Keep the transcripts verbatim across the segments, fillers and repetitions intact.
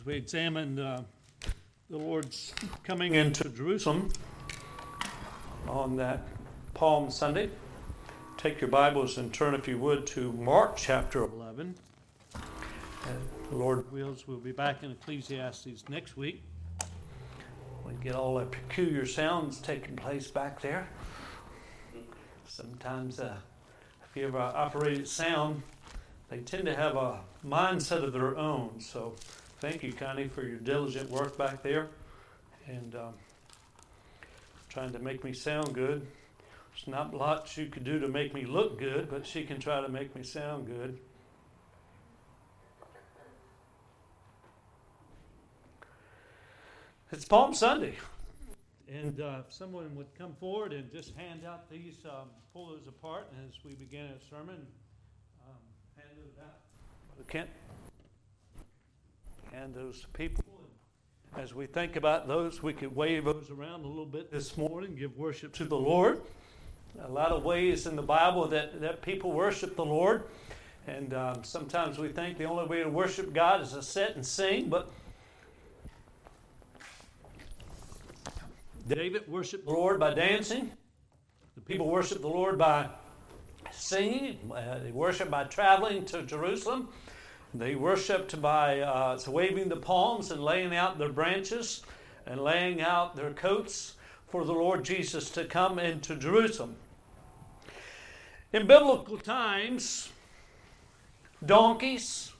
we examined uh, the Lord's coming into Jerusalem on that Palm Sunday. Take your Bibles and turn, if you would, to Mark chapter eleven. And the Lord wills, we'll be back in Ecclesiastes next week. We get all the peculiar sounds taking place back there. Sometimes, uh, if you ever operated sound, they tend to have a mindset of their own. So thank you, Connie, for your diligent work back there and um, trying to make me sound good. There's not lots you could do to make me look good, but she can try to make me sound good. It's Palm Sunday. And uh, if someone would come forward and just hand out these, um, pull those apart as we begin a sermon. Um, hand those out. We can't hand those to people. As we think about those, we could wave those around a little bit this morning, give worship to the Lord. A lot of ways in the Bible that, that people worship the Lord. And um, sometimes we think the only way to worship God is to sit and sing, but David worshiped the Lord by dancing. The people worship the Lord by singing. Uh, they worship by traveling to Jerusalem. They worshiped by uh, waving the palms and laying out their branches and laying out their coats for the Lord Jesus to come into Jerusalem. In biblical times, donkeys,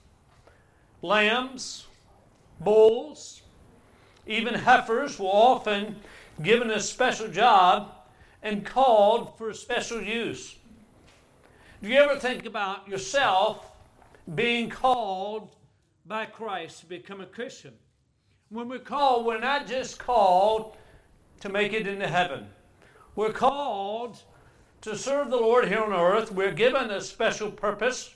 lambs, bulls, even heifers were often given a special job and called for special use. Do you ever think about yourself being called by Christ to become a Christian? When we're called, we're not just called to make it into heaven. We're called to serve the Lord here on earth. We're given a special purpose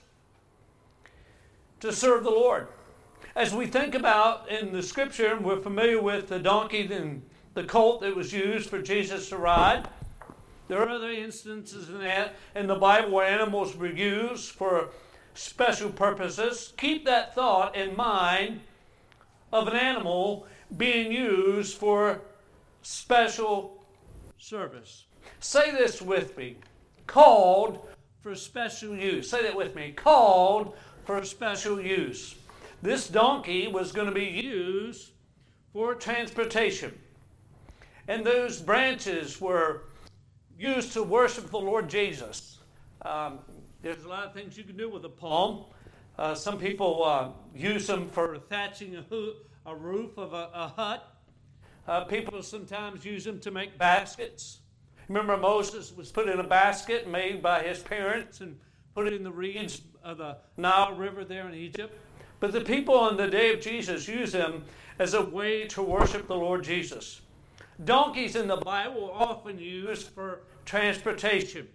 to serve the Lord. As we think about in the scripture, we're familiar with the donkey and the colt that was used for Jesus to ride. There are other instances in that in the Bible where animals were used for special purposes. Keep that thought in mind of an animal being used for special service. Say this with me. Called for special use. Say that with me. Called for special use. This donkey was going to be used for transportation. And those branches were used to worship the Lord Jesus. Um, there's a lot of things you can do with a palm. Uh, some people uh, use them for thatching a, ho- a roof of a, a hut. Uh, people sometimes use them to make baskets. Remember, Moses was put in a basket made by his parents and put it in the reeds of the Nile River there in Egypt. But the people on the day of Jesus used them as a way to worship the Lord Jesus. Donkeys in the Bible are often used for transportation.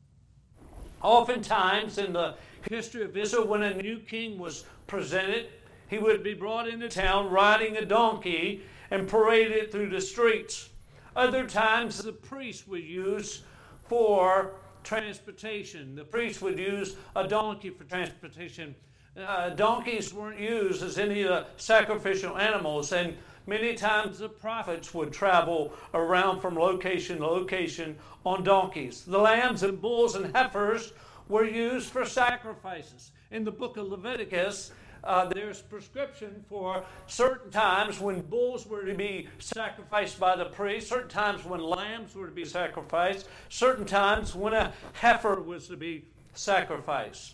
Oftentimes in the history of Israel, when a new king was presented, he would be brought into town riding a donkey and paraded through the streets. Other times the priests would use for transportation. The priests would use a donkey for transportation. Uh, donkeys weren't used as any of the sacrificial animals, and many times the prophets would travel around from location to location on donkeys. The lambs and bulls and heifers were used for sacrifices. In the book of Leviticus, uh, there's prescription for certain times when bulls were to be sacrificed by the priest, certain times when lambs were to be sacrificed, certain times when a heifer was to be sacrificed.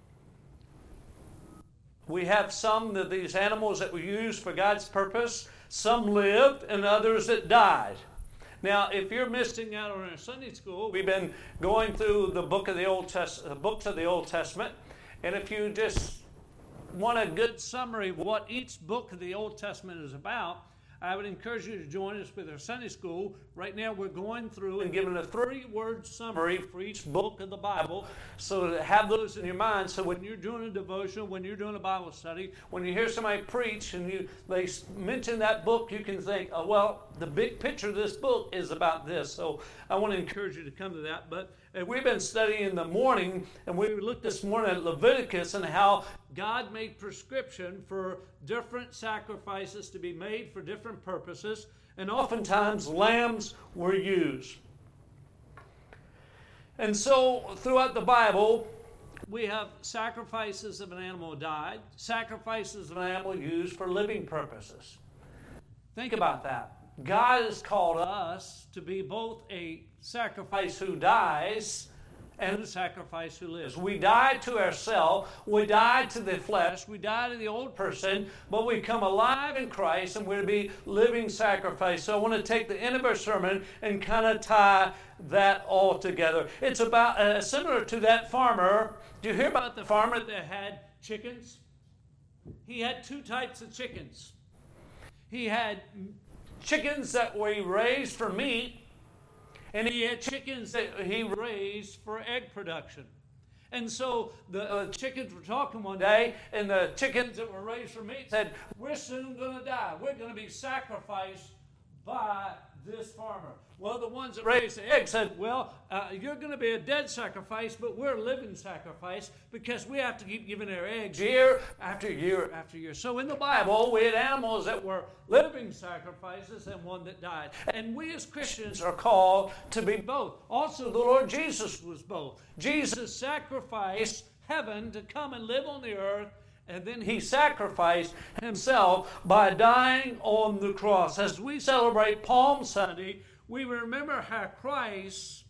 We have some of these animals that were used for God's purpose. Some lived and others that died. Now, if you're missing out on our Sunday school, we've been going through the book of the Old Test- the books of the Old Testament. And if you just want a good summary of what each book of the Old Testament is about, I would encourage you to join us with our Sunday school. Right now we're going through and giving a three-word summary for each book of the Bible, so to have those in your mind, so when you're doing a devotional, when you're doing a Bible study, when you hear somebody preach and you they mention that book, you can think, oh, well, the big picture of this book is about this. So I want to encourage you to come to that. But uh, we've been studying in the morning, and we looked this morning at Leviticus and how God made prescription for different sacrifices to be made for different purposes, and oftentimes lambs were used. And so throughout the Bible, we have sacrifices of an animal died, sacrifices of an animal used for living purposes. Think about that. God has called us to be both a sacrifice who dies and a sacrifice who lives. We die to ourselves, we die to the flesh, we die to the old person, but we come alive in Christ and we're to be living sacrifice. So I want to take the end of our sermon and kind of tie that all together. It's about uh, similar to that farmer. Do you hear about the farmer that had chickens? He had two types of chickens. He had chickens that were raised for meat, and he had chickens that he raised for egg production. And so the uh, chickens were talking one day, and the chickens that were raised for meat said, "We're soon going to die. We're going to be sacrificed by this farmer." Well, the ones that raised the eggs said, "Well, uh, you're going to be a dead sacrifice, but we're a living sacrifice because we have to keep giving our eggs year after year after year." So in the Bible, we had animals that were living sacrifices and one that died. And we as Christians are called to be both. Also, the Lord Jesus was both. Jesus sacrificed heaven to come and live on the earth, and then he sacrificed himself by dying on the cross. As we celebrate Palm Sunday, we remember how Christ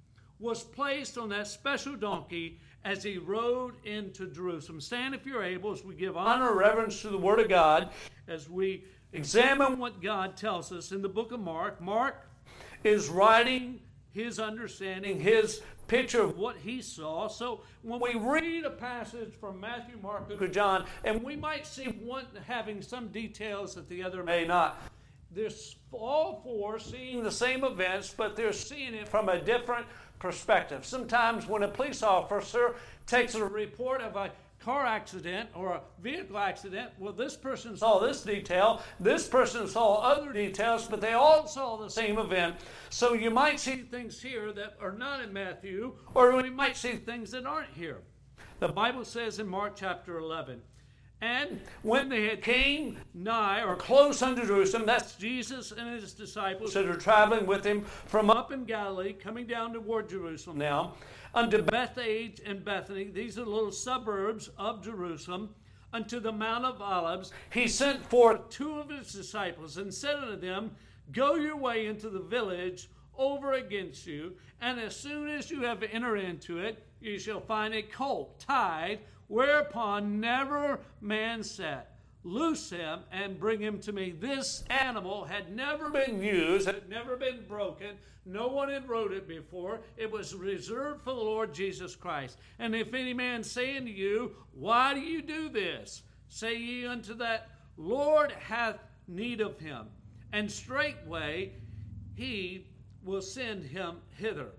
was placed on that special donkey as he rode into Jerusalem. Stand if you're able as we give honor and reverence to the Word of God, as we examine what God tells us in the book of Mark. Mark is writing his understanding, his picture of what he saw. So when we read a passage from Matthew, Mark, Luke, or John, and we might see one having some details that the other may not, they're all four seeing the same events, but they're seeing it from a different perspective. Sometimes when a police officer takes a report of a car accident or a vehicle accident, well, this person saw this detail, this person saw other details, but they all saw the same event. So you might see things here that are not in Matthew, or we might see things that aren't here. The Bible says in Mark chapter eleven, "And when they had came nigh or close unto Jerusalem," that's Jesus and his disciples that are traveling with him from up in Galilee, coming down toward Jerusalem now, "unto Bethphage and Bethany," these are little suburbs of Jerusalem, "unto the Mount of Olives, he sent forth two of his disciples, and said unto them, Go your way into the village over against you, and as soon as you have entered into it, you shall find a colt tied, whereupon never man sat. Loose him and bring him to me." This animal had never been used, had never been broken. No one had rode it before. It was reserved for the Lord Jesus Christ. "And if any man say unto you, Why do you do this? Say ye unto that, Lord hath need of him, and straightway he will send him hither.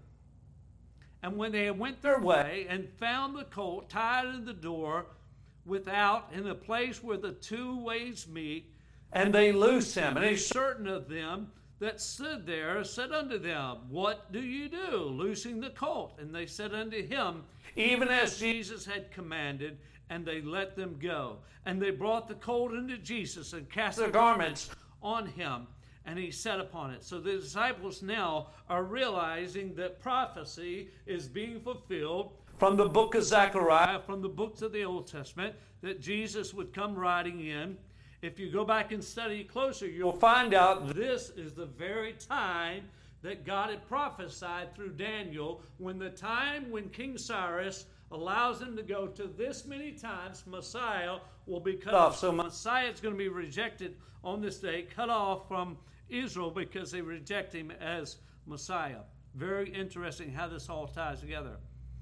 And when they went their way and found the colt tied in the door without, in the place where the two ways meet, and they loosed him. And a certain of them that stood there said unto them, What do you do, loosing the colt? And they said unto him, Even as Jesus had commanded, and they let them go. And they brought the colt unto Jesus and cast their garments on him, and he sat upon it. So the disciples now are realizing that prophecy is being fulfilled from the book of Zechariah, from the books of the Old Testament, that Jesus would come riding in. If you go back and study closer, you'll find out this is the very time that God had prophesied through Daniel, when the time when King Cyrus allows him to go to this many times, Messiah will be cut off. So Messiah is going to be rejected on this day, cut off from Israel because they reject him as Messiah. Very interesting how this all ties together.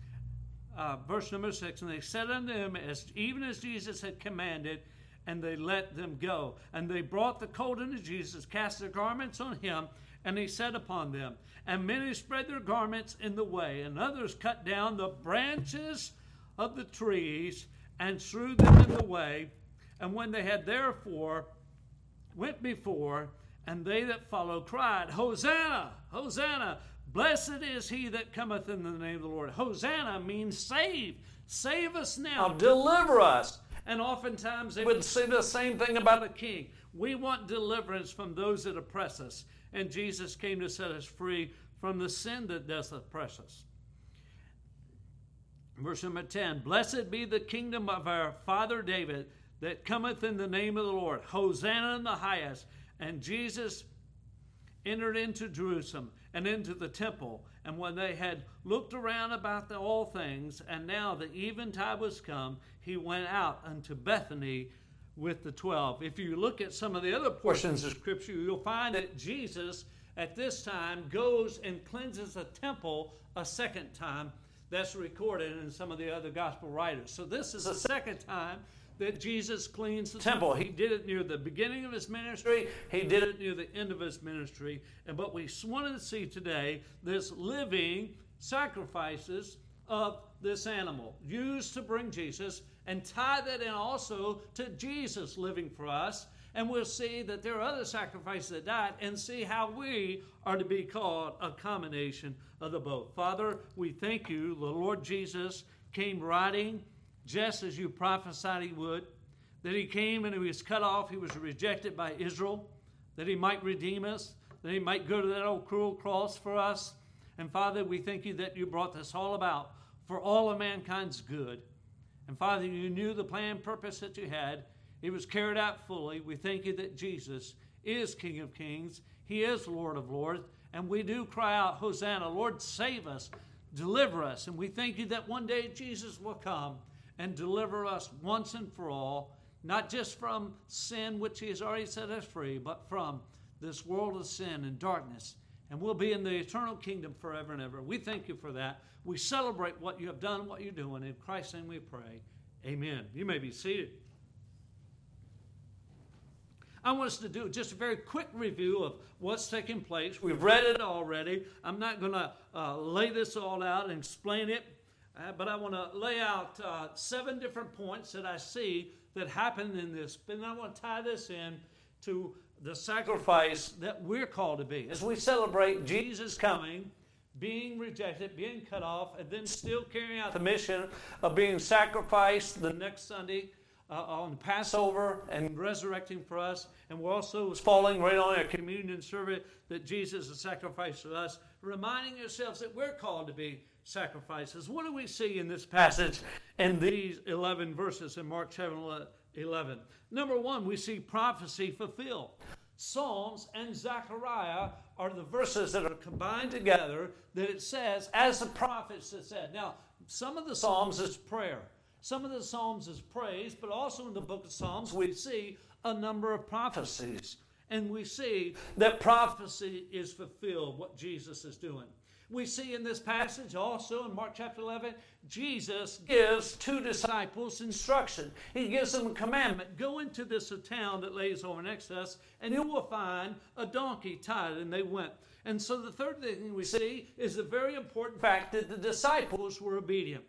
Uh, verse number six, and they said unto him, as even as Jesus had commanded, and they let them go. And they brought the colt unto Jesus, cast their garments on him, and he sat upon them. And many spread their garments in the way, and others cut down the branches of the trees and strewed them in the way. And when they had therefore went before, And they that followed cried, Hosanna, Hosanna, blessed is he that cometh in the name of the Lord. Hosanna means save. Save us now. Deliver us. And oftentimes they would say the same thing about a king. We want deliverance from those that oppress us. And Jesus came to set us free from the sin that does oppress us. Verse number ten, blessed be the kingdom of our father David that cometh in the name of the Lord. Hosanna in the highest. And Jesus entered into Jerusalem and into the temple. And when they had looked around about the, all things, and now the eventide was come, he went out unto Bethany with the twelve. If you look at some of the other portions of Scripture, you'll find that Jesus at this time goes and cleanses the temple a second time. That's recorded in some of the other gospel writers. So this is the second time that Jesus cleans the temple. He did it near the beginning of his ministry. He did it near the end of his ministry. And what we wanted to see today, this living sacrifices of this animal used to bring Jesus, and tie that in also to Jesus living for us. And we'll see that there are other sacrifices that died, and see how we are to be called a combination of the both. Father, we thank you. The Lord Jesus came riding just as you prophesied he would, that he came and he was cut off, he was rejected by Israel, that he might redeem us, that he might go to that old cruel cross for us. And Father, we thank you that you brought this all about for all of mankind's good. And Father, you knew the plan, purpose that you had. It was carried out fully. We thank you that Jesus is King of Kings. He is Lord of Lords. And we do cry out, Hosanna, Lord, save us, deliver us. And we thank you that one day Jesus will come and deliver us once and for all, not just from sin, which he has already set us free, but from this world of sin and darkness. And we'll be in the eternal kingdom forever and ever. We thank you for that. We celebrate what you have done, what you're doing. In Christ's name we pray. Amen. You may be seated. I want us to do just a very quick review of what's taking place. We've read it already. I'm not going to uh, lay this all out and explain it. Uh, but I want to lay out uh, seven different points that I see that happen in this. And I want to tie this in to the sacrifice that we're called to be. As we celebrate Jesus coming, being rejected, being cut off, and then still carrying out the mission of being sacrificed the next Sunday uh, on Passover and resurrecting for us. And we're also falling right on our communion service that Jesus has sacrificed for us, reminding ourselves that we're called to be sacrifices. What do we see in this passage in these eleven verses in Mark chapter eleven? Number one, we see prophecy fulfilled. Psalms and Zechariah are the verses that are combined together that it says, as the prophets have said. Now, some of the Psalms is prayer. Some of the Psalms is praise, but also in the book of Psalms we see a number of prophecies. And we see that prophecy is fulfilled, what Jesus is doing. We see in this passage also in Mark chapter eleven, Jesus gives two disciples instruction. He gives them a commandment. Go into this town that lays over next to us, and you will find a donkey tied. And they went. And so the third thing we see is the very important fact that the disciples were obedient.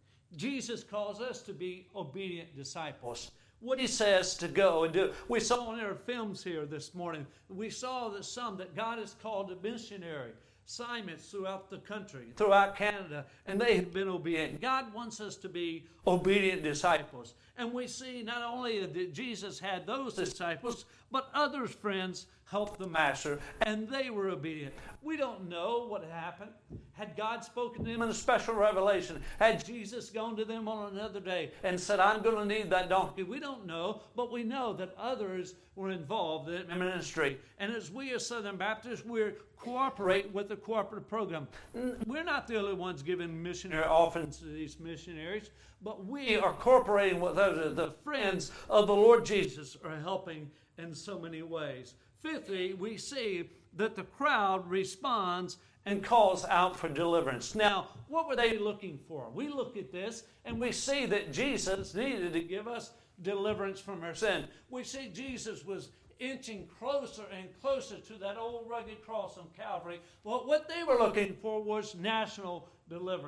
Jesus calls us to be obedient disciples. What he says to go and do. We saw in our films here this morning, we saw that some that God has called a missionary assignments throughout the country, throughout Canada, and they have been obedient. God wants us to be obedient disciples. And we see not only that Jesus had those disciples, but others, friends, helped the master, and they were obedient. We don't know what happened. Had God spoken to them in a special revelation? Had Jesus gone to them on another day and said, I'm going to need that donkey? We don't know, but we know that others were involved in ministry. And as we as Southern Baptists, we're cooperate with the cooperative program. We're not the only ones giving missionary offerings to these missionaries, but we are cooperating with others. The friends of the Lord Jesus are helping in so many ways. Fifthly, we see that the crowd responds and calls out for deliverance. Now, what were they looking for? We look at this and we see that Jesus needed to give us deliverance from our sin. We see Jesus was inching closer and closer to that old rugged cross on Calvary. Well, what they were looking for was national deliverance.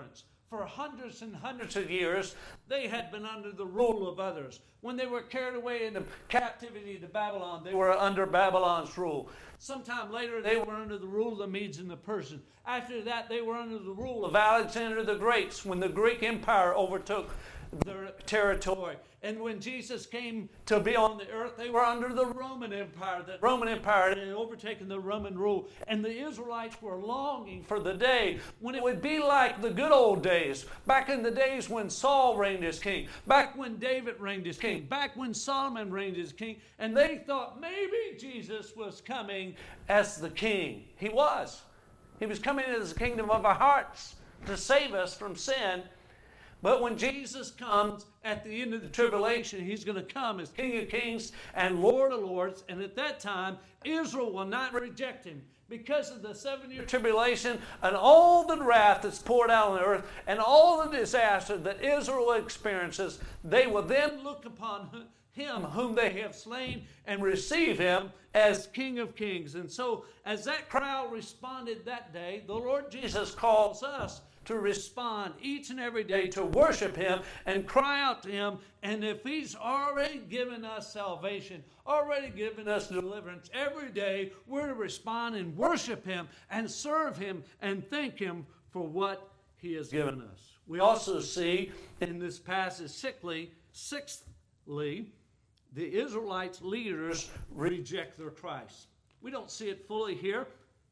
for hundreds and hundreds of years, they had been under the rule of others. When they were carried away into captivity to Babylon, they were under Babylon's rule. Sometime later, they were under the rule of the Medes and the Persians. After that, they were under the rule of Alexander the Great, when the Greek Empire overtook their territory. And when Jesus came to be on the earth, they were under the Roman Empire. The Roman Empire had overtaken the Roman rule. And the Israelites were longing for the day when it would be like the good old days. Back in the days when Saul reigned as king. Back when David reigned as king. Back when Solomon reigned as king. And they thought maybe Jesus was coming as the king. He was. He was coming as the kingdom of our hearts to save us from sin. But when Jesus comes at the end of the tribulation, he's going to come as King of Kings and Lord of Lords. And at that time, Israel will not reject him because of the seven-year tribulation and all the wrath that's poured out on the earth and all the disaster that Israel experiences. They will then look upon him whom they have slain and receive him as King of Kings. And so as that crowd responded that day, the Lord Jesus calls us to respond each and every day to worship him and cry out to him. And if he's already given us salvation, already given us deliverance, every day we're to respond and worship him and serve him and thank him for what he has given us. We also see in this passage, sixthly, sixthly, the Israelites' leaders reject their Christ. We don't see it fully here,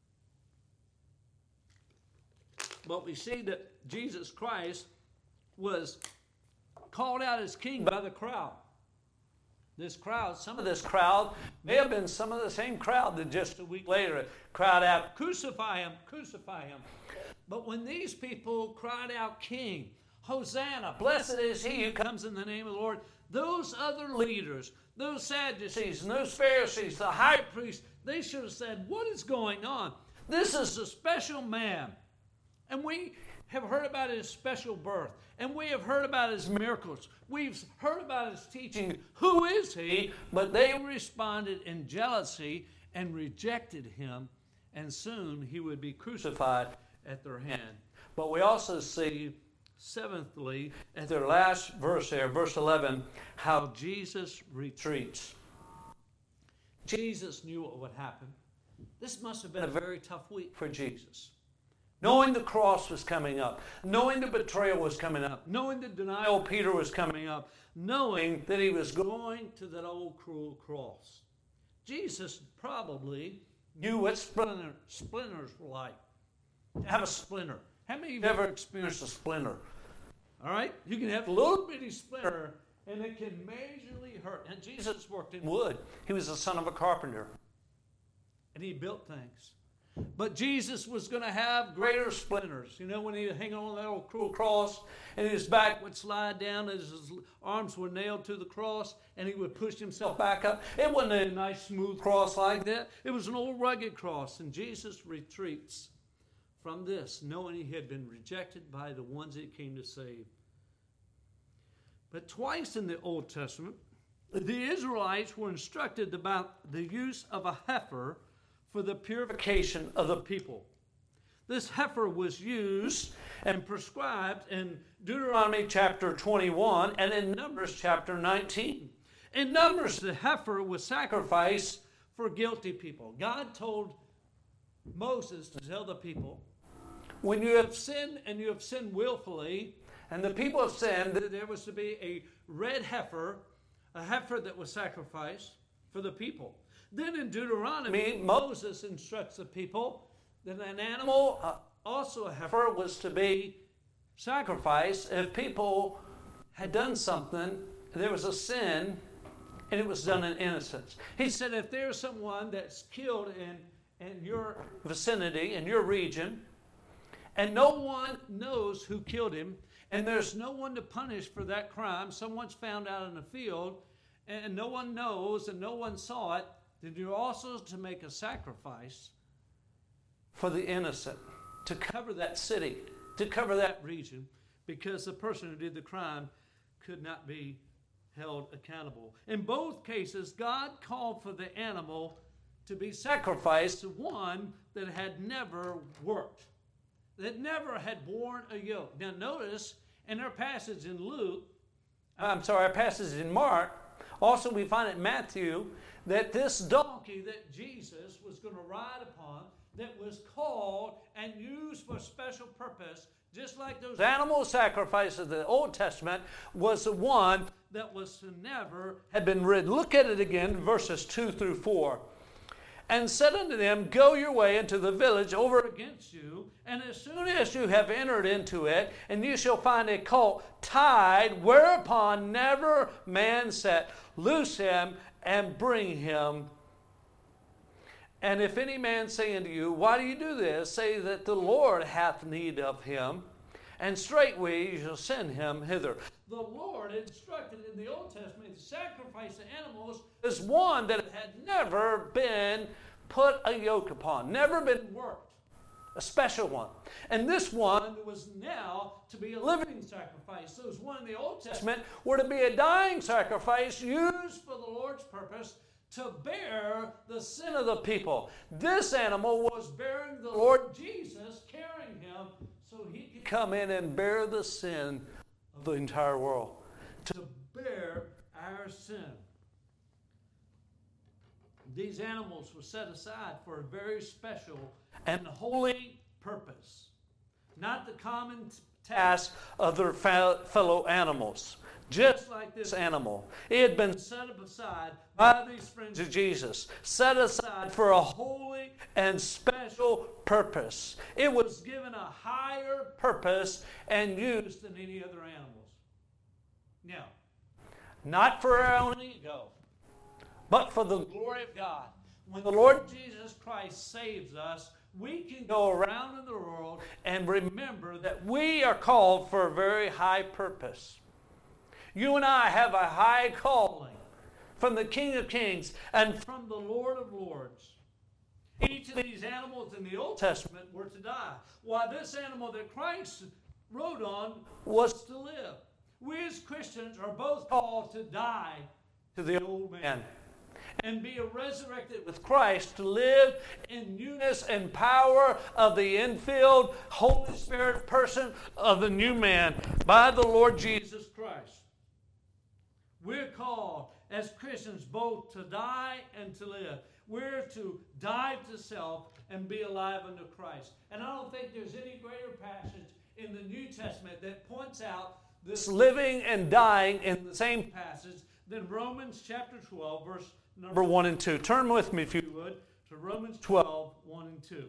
but we see that Jesus Christ was called out as king by the crowd. This crowd, some of this crowd may have been some of the same crowd that just a week later cried out, "Crucify him, crucify him." But when these people cried out, "King, Hosanna, blessed is he who comes in the name of the Lord," those other leaders, those Sadducees and those Pharisees, the high priests, they should have said, "What is going on? This is a special man. And we have heard about his special birth. And we have heard about his miracles. We've heard about his teaching. Who is he?" But they responded in jealousy and rejected him. And soon he would be crucified at their hand. But we also see, seventhly, at their last verse there, verse eleven, how Jesus retreats. Jesus knew what would happen. This must have been a very tough week for Jesus. Knowing the cross was coming up, knowing the betrayal was coming up, knowing the denial of Peter was coming up, knowing that he was going to that old cruel cross. Jesus probably knew what splinter, splinters were like. To have a splinter. How many of you have ever experienced a splinter? All right? You can have a little bitty splinter, and it can majorly hurt. And Jesus worked in wood. He was the son of a carpenter. And he built things. But Jesus was going to have greater splinters. You know, when he was hanging on that old cruel cross, and his back would slide down as his arms were nailed to the cross, and he would push himself back up. It wasn't a nice, smooth cross like that. It was an old rugged cross. And Jesus retreats from this, knowing he had been rejected by the ones he came to save. But twice in the Old Testament, the Israelites were instructed about the use of a heifer for the purification of the people. This heifer was used and prescribed in Deuteronomy chapter twenty-one and in Numbers chapter nineteen. In Numbers, the heifer was sacrificed for guilty people. God told Moses to tell the people, when you have sinned and you have sinned willfully, and the people have sinned, that there was to be a red heifer, a heifer that was sacrificed for the people. Then in Deuteronomy, Moses instructs the people that an animal, uh, also a heifer, was to be sacrificed if people had done something, there was a sin, and it was done in innocence. He said if there's someone that's killed in, in your vicinity, in your region, and no one knows who killed him, and there's no one to punish for that crime, someone's found out in the field, and no one knows and no one saw it, then you're also to make a sacrifice for the innocent, to cover that city, to cover that region, because the person who did the crime could not be held accountable. In both cases, God called for the animal to be sacrificed to one that had never worked. that never had borne a yoke. Now notice in our passage in Luke, I'm sorry, our passage in Mark, also we find in Matthew that this donkey that Jesus was going to ride upon, that was called and used for a special purpose, just like those animal sacrifices of the Old Testament, was the one that was to never have been ridden. Look at it again, verses two through four. And said unto them, Go your way into the village over against you, and as soon as you have entered into it, and you shall find a colt tied, whereupon never man sat. Loose him and bring him. And if any man say unto you, Why do you do this? Say that the Lord hath need of him, and straightway you shall send him hither. The Lord instructed in the Old Testament to sacrifice the animals as one that had never been put a yoke upon, never been worked, a special one. And this one was now to be a living sacrifice. Those one in the Old Testament were to be a dying sacrifice used for the Lord's purpose to bear the sin of the people. This animal was bearing the Lord Jesus, carrying him so he could come in and bear the sin of the entire world, to bear our sin. These animals were set aside for a very special and holy purpose, not the common task of their fellow animals. Just like this animal, it had been set aside by these friends of Jesus, set aside for a holy and special purpose. It was given a higher purpose and use than any other animals. Now, not for our own ego, but for the glory of God. When the Lord Jesus Christ saves us, we can go around in the world and remember that we are called for a very high purpose. You and I have a high calling from the King of Kings and from the Lord of Lords. Each of these animals in the Old Testament were to die, while this animal that Christ rode on was to live. We as Christians are both called to die to the old man and be resurrected with Christ to live in newness and power of the infilled Holy Spirit person of the new man by the Lord Jesus Christ. We're called as Christians both to die and to live. We're to die to self and be alive unto Christ. And I don't think there's any greater passage in the New Testament that points out this living and dying in the same passage than Romans chapter twelve, verse number one and two. Turn with me, if you would, to Romans twelve, one and two.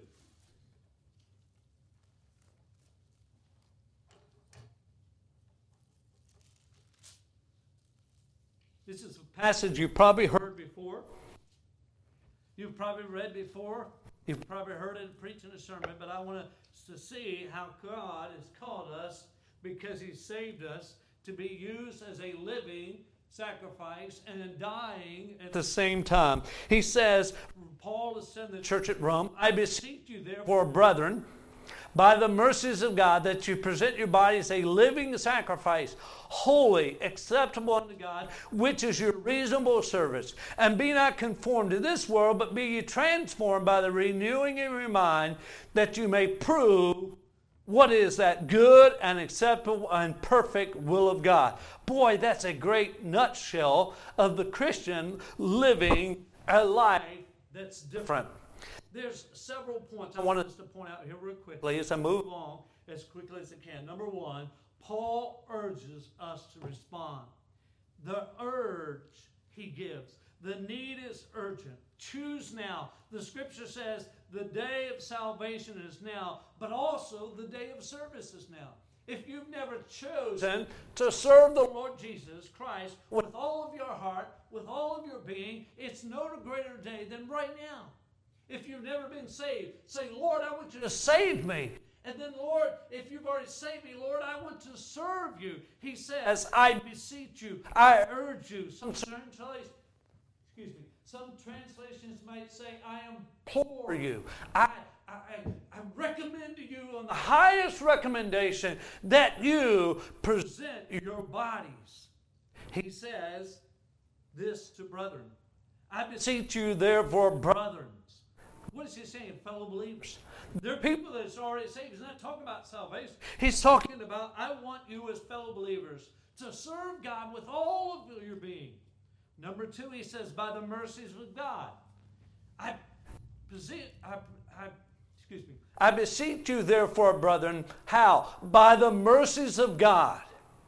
This is a passage you've probably heard before. You've probably read before. You've probably heard it preached in a sermon, but I want us to see how God has called us, because He saved us, to be used as a living sacrifice and in dying at the same time. He says, Paul is saying to the church at Rome, I beseech you therefore, brethren, by the mercies of God, that you present your bodies a living sacrifice, holy, acceptable unto God, which is your reasonable service. And be not conformed to this world, but be ye transformed by the renewing of your mind, that you may prove what is that good and acceptable and perfect will of God. Boy, that's a great nutshell of the Christian living a life that's different. There's several points I want us to point out here real quickly as I move along as quickly as I can. Number one, Paul urges us to respond. The urge he gives. The need is urgent. Choose now. The scripture says the day of salvation is now, but also the day of service is now. If you've never chosen to serve the Lord Jesus Christ with all of your heart, with all of your being, it's no greater day than right now. If you've never been saved, say, Lord, I want you to save me. And then, Lord, if you've already saved me, Lord, I want to serve you. He says, I beseech you, I urge you. Some translations, excuse me, some translations might say, I implore you. I, I, I recommend to you on the highest recommendation that you present your bodies. He says this to brethren. I beseech you, therefore, brethren. what is he saying? Fellow believers. They're people that's already saved. He's not talking about salvation. He's talking about, I want you as fellow believers to serve God with all of your being. Number two, he says, by the mercies of God. I, I, I, excuse me. I beseech you, therefore, brethren, how? By the mercies of God.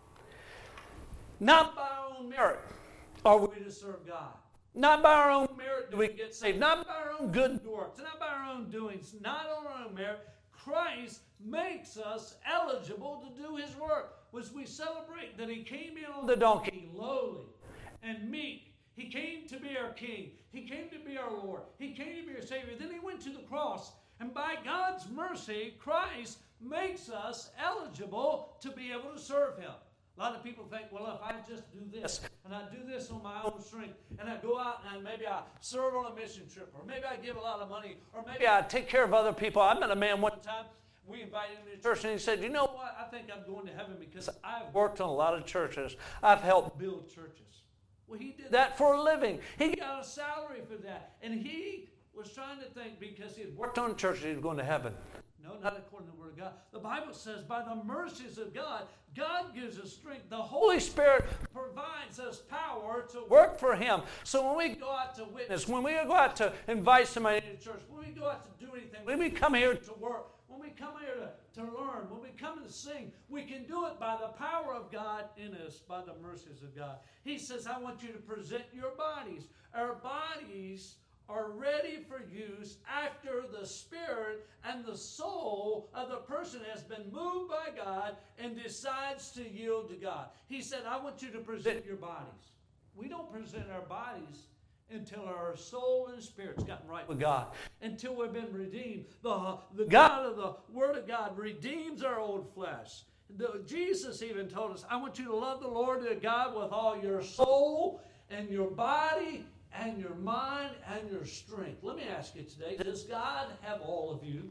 Not by our own merit are we to serve God. Not by our own merit do we get saved. Not by our own good works. Not by our own doings. Not on our own merit. Christ makes us eligible to do his work. As we celebrate that he came in on the donkey, lowly and meek. He came to be our King. He came to be our Lord. He came to be our Savior. Then he went to the cross. And by God's mercy, Christ makes us eligible to be able to serve him. A lot of people think, well, if I just do this, and I do this on my own strength, and I go out and maybe I serve on a mission trip, or maybe I give a lot of money, or maybe I take care of other people. I met a man one time, we invited him to church, and he said, you know what, I think I'm going to heaven because I've worked on a lot of churches. I've helped build churches. Well, he did that for a living. He got a salary for that, and he was trying to think because he had worked on churches, he was going to heaven. No, not according to the Word of God. The Bible says by the mercies of God, God gives us strength. The Holy Spirit provides us power to work for him. So when we go out to witness, when we go out to invite somebody to church, when we go out to do anything, when we come here to work, when we come here to, to learn, when we come to sing, we can do it by the power of God in us, by the mercies of God. He says, I want you to present your bodies. Our bodies are ready for use after the spirit and the soul of the person has been moved by God and decides to yield to God. He said, I want you to present your bodies. We don't present our bodies until our soul and spirit's gotten right with God, until we've been redeemed. The, the God of the Word of God redeems our old flesh. The, Jesus even told us, I want you to love the Lord your God with all your soul and your body and your mind and your strength. Let me ask you today, does God have all of you?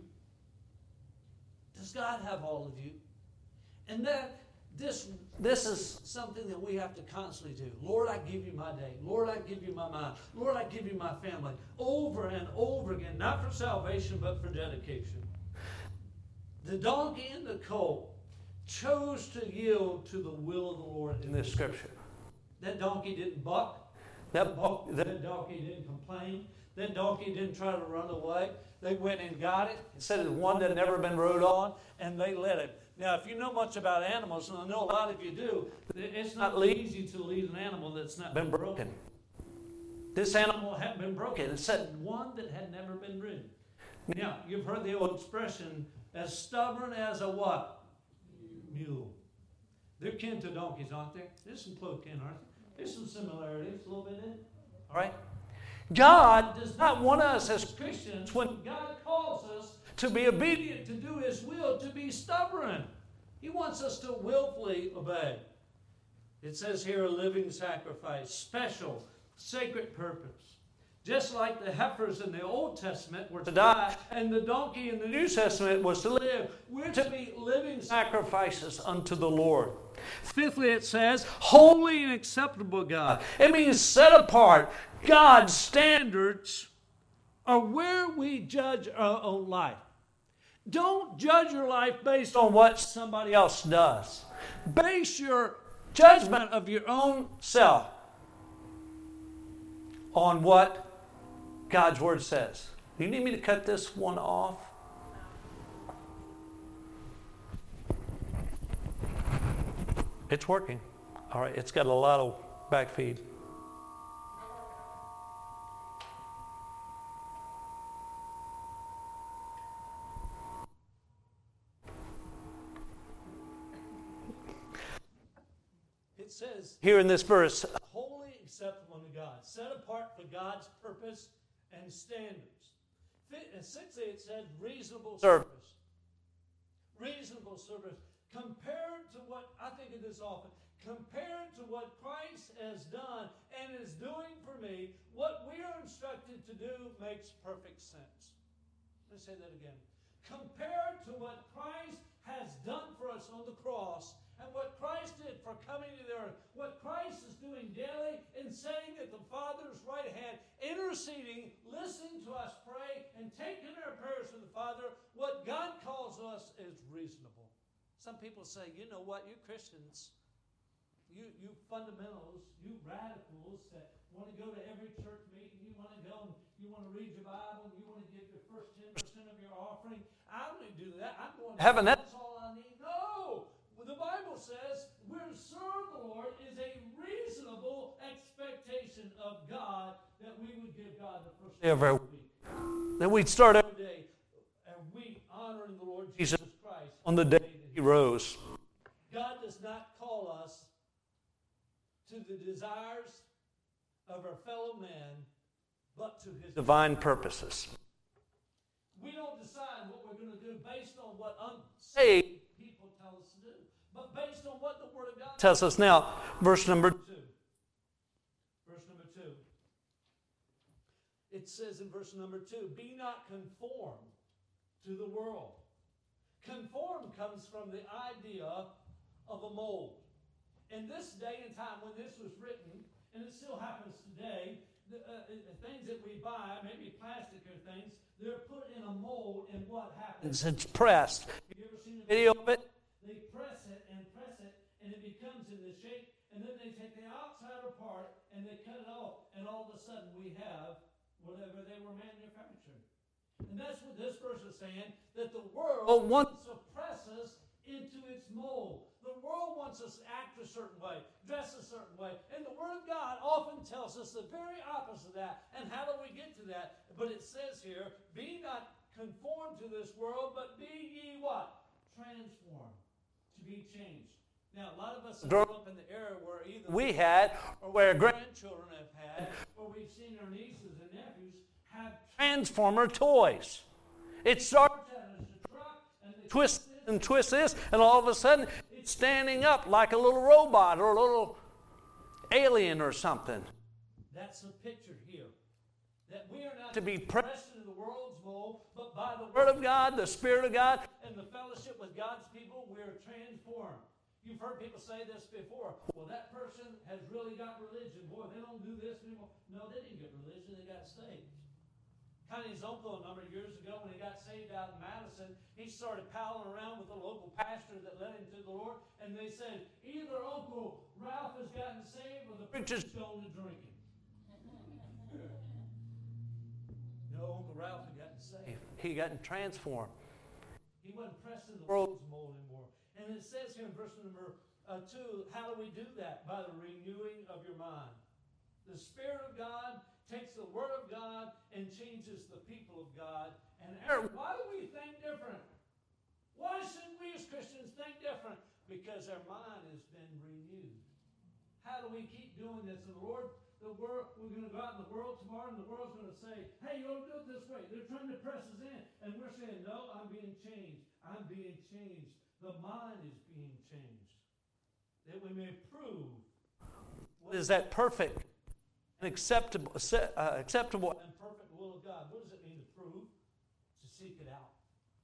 Does God have all of you? And that this, this is something that we have to constantly do. Lord, I give you my day. Lord, I give you my mind. Lord, I give you my family. Over and over again, not for salvation, but for dedication. The donkey and the colt chose to yield to the will of the Lord in this scripture. That donkey didn't buck. That, that donkey didn't complain. That donkey didn't try to run away. They went and got it. It said it's one that had never been rode on, and they led it. Now, if you know much about animals, and I know a lot of you do, it's not easy to lead an animal that's not been broken. This animal hadn't been broken. It said one that had never been ridden. Now, you've heard the old expression, as stubborn as a what? Mule. They're kin to donkeys, aren't they? There's some close kin, aren't there? There's some similarities, a little bit in it. All right? God does not want us as Christians, when God calls us to be obedient, to do his will, to be stubborn. He wants us to willfully obey. It says here a living sacrifice, special, sacred purpose. Just like the heifers in the Old Testament were to die and the donkey in the New Testament was to live, we're to be living sacrifices unto the Lord. Fifthly, it says, holy and acceptable God. It means set apart. God's standards are where we judge our own life. Don't judge your life based on what somebody else does. Base your judgment of your own self on what God's Word says. Do you need me to cut this one off? It's working. All right, it's got a lot of back feed. It says here in this verse, holy, acceptable to God, set apart for God's purpose and standards. And sixthly, it says reasonable service. Reasonable service. Compared to what, I think of this often, compared to what Christ has done and is doing for me, what we are instructed to do makes perfect sense. Let me say that again. Compared to what Christ has done for us on the cross and what Christ did for coming to the earth, what Christ is doing daily in sitting at the Father's right hand, interceding, listening to us pray, and taking our prayers to the Father, what God calls us is reasonable. Some people say, you know what, you Christians, you, you fundamentals, you radicals that want to go to every church meeting, you want to go and you want to read your Bible, and you want to give your first ten percent of your offering. I don't need to do that. I'm going to heaven. That's all I need. No! The Bible says we're to serve the Lord is a reasonable expectation of God that we would give God the first day of every week. That we'd start every day, every week honoring the Lord Jesus Christ on the day that He rose. God does not call us to the desires of our fellow man, but to His divine purposes. We don't decide what we're going to do based on what unsaved people tell us to do, but based on what the Word of God tells us. Now, verse number two. Verse number two. It says in verse number two, be not conformed to the world. Conform comes from the idea of a mold. In this day and time when this was written, and it still happens today, the, uh, the things that we buy, maybe plastic or things, they're put in a mold, and what happens? It's pressed. Have you ever seen a video of it? They press it and press it, and it becomes in this shape, and then they take the outside apart, and they cut it off, and all of a sudden we have whatever they were manufactured. And that's what this verse is saying, that the world wants to press us into its mold. The world wants us to act a certain way, dress a certain way. And the Word of God often tells us the very opposite of that. And how do we get to that? But it says here, be not conformed to this world, but be ye what? Transformed. To be changed. Now, a lot of us grow up in the era where either we had, or where grandchildren have had, or we've seen our nieces and nephews have Transformer toys. It starts out as a truck, and they twist and twist this, and all of a sudden it's standing up like a little robot or a little alien or something. That's the picture here. That we are not to be pressed into the world's mold, but by the Word of God, the Spirit of God, and the fellowship with God's people, we are transformed. You've heard people say this before. Well, that person has really got religion. Boy, they don't do this anymore. No, they didn't get religion. They got saved. Connie's uncle, a number of years ago, when he got saved out in Madison, he started palling around with a local pastor that led him to the Lord, and they said, either Uncle Ralph has gotten saved or the preacher's going to drinking. No, Uncle Ralph had gotten saved. He got transformed. He wasn't pressed in the world's mold anymore. And it says here in verse number uh, two, how do we do that? By the renewing of your mind. The Spirit of God takes the Word of God and changes the people of God. And why do we think different? Why shouldn't we as Christians think different? Because our mind has been renewed. How do we keep doing this? And the Lord, the world, we're going to go out in the world tomorrow, and the world's going to say, hey, you don't do it this way. They're trying to press us in. And we're saying, no, I'm being changed. I'm being changed. The mind is being changed. That we may prove what is that perfect and acceptable, uh, acceptable and perfect will of God. What does it mean to prove? To seek it out.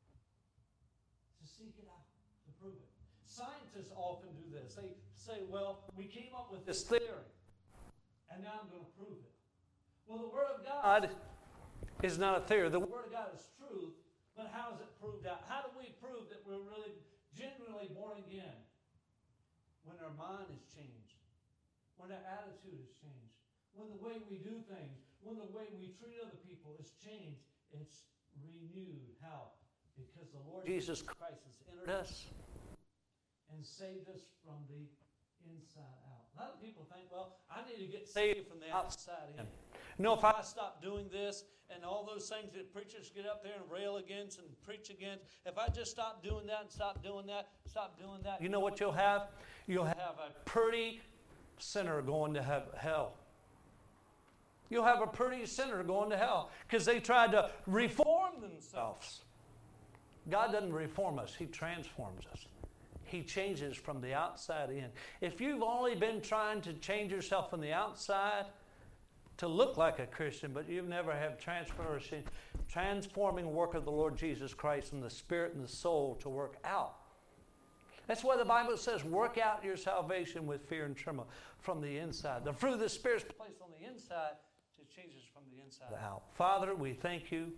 To seek it out. To prove it. Scientists often do this. They say, well, we came up with this theory, and now I'm going to prove it. Well, the Word of God is not a theory. The Word of God is truth, but how is it proved out? How do we prove that we're really genuinely born again? When our mind is changed. When our attitude is changed. When the way we do things, when the way we treat other people is changed, it's renewed. How? Because the Lord Jesus Christ has entered us and saved us from the inside out. A lot of people think, well, I need to get saved from the outside in. You know, if I stop doing this and all those things that preachers get up there and rail against and preach against, if I just stop doing that and stop doing that, stop doing that, you know what you'll have? You'll have a pretty sinner going to have hell. You'll have a pretty sinner going to hell because they tried to reform themselves. God doesn't reform us. He transforms us. He changes from the outside in. If you've only been trying to change yourself from the outside to look like a Christian, but you've never had transformation, transforming work of the Lord Jesus Christ and the spirit and the soul to work out, That's why the Bible says, work out your salvation with fear and trembling from the inside. The fruit of the Spirit is placed on the inside to change us from the inside out. Father, we thank you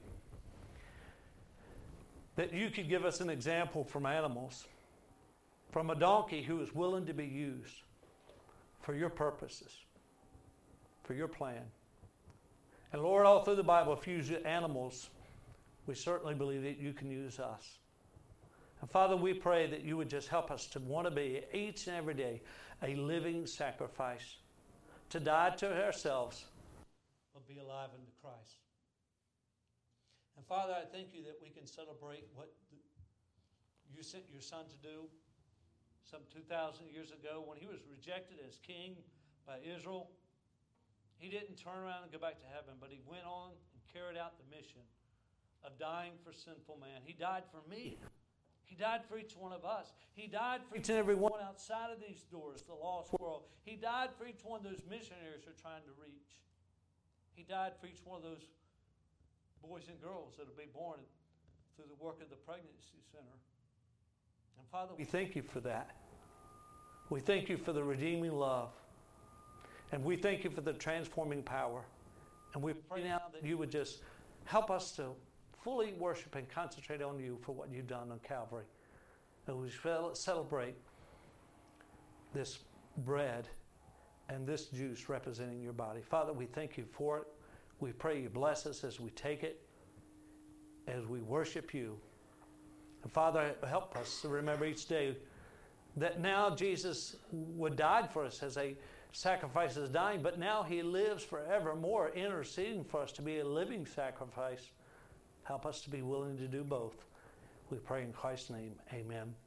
that you could give us an example from animals, from a donkey who is willing to be used for your purposes, for your plan. And Lord, all through the Bible, if you use animals, we certainly believe that you can use us. And Father, we pray that you would just help us to want to be each and every day a living sacrifice, to die to ourselves, but be alive unto Christ. And Father, I thank you that we can celebrate what you sent your Son to do some two thousand years ago when he was rejected as king by Israel. He didn't turn around and go back to heaven, but he went on and carried out the mission of dying for sinful man. He died for me. He died for each one of us. He died for each and every one outside of these doors, the lost world. He died for each one of those missionaries who are trying to reach. He died for each one of those boys and girls that will be born through the work of the pregnancy center. And Father, we thank you for that. We thank you for the redeeming love. And we thank you for the transforming power. And we pray now that you would just help us to fully worship and concentrate on you for what you've done on Calvary. And we celebrate this bread and this juice representing your body. Father, we thank you for it. We pray you bless us as we take it, as we worship you. And Father, help us to remember each day that now Jesus would die for us as a sacrifice is dying, but now he lives forevermore, interceding for us to be a living sacrifice. Help us to be willing to do both. We pray in Christ's name. Amen.